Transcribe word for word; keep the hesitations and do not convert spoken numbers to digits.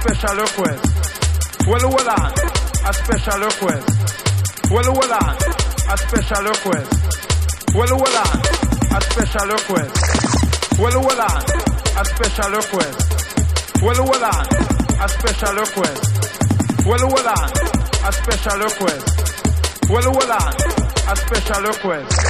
special request. Well, hold on, a special request. Well, hold on, a special request. Well, hold on, a special request. Well, hold on, a special request. Well, hold on, a special request. Well, hold on, a special request. Well, hold on, a special request.